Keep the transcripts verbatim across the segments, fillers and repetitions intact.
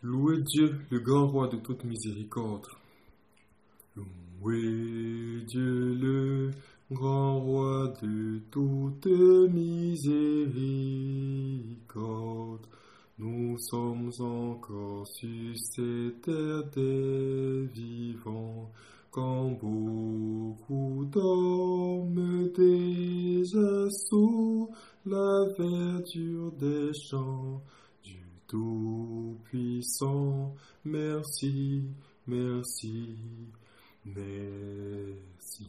Louez Dieu, le grand roi de toute miséricorde. Louez Dieu, le grand roi de toute miséricorde. Nous sommes encore sur cette terre des vivants, quand beaucoup dorment déjà sous la verdure des champs. Dieu Tout-Puissant, merci, merci, merci.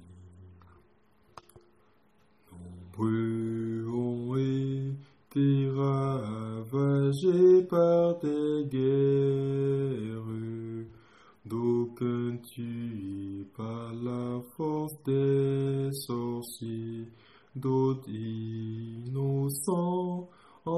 Nombreux ont été ravagés par des guerres, d'aucuns tués par la force des sorciers, d'autres innocents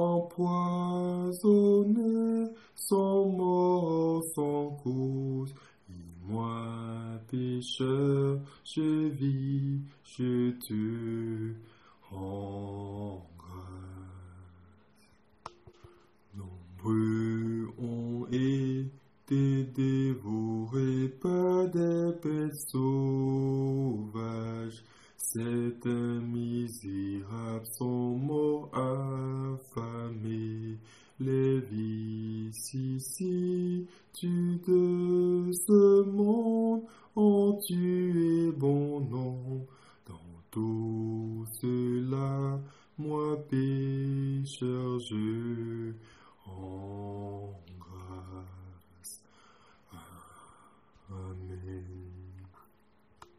empoisonnés sont morts sans cause. Et moi, pécheur, je vis, je te rends grâce. Nombreux ont été dévorés par des bêtes sauvages. Certains misérables sont morts affamés. Les vicissitudes de ce monde ont tué bon nombre. Dans tout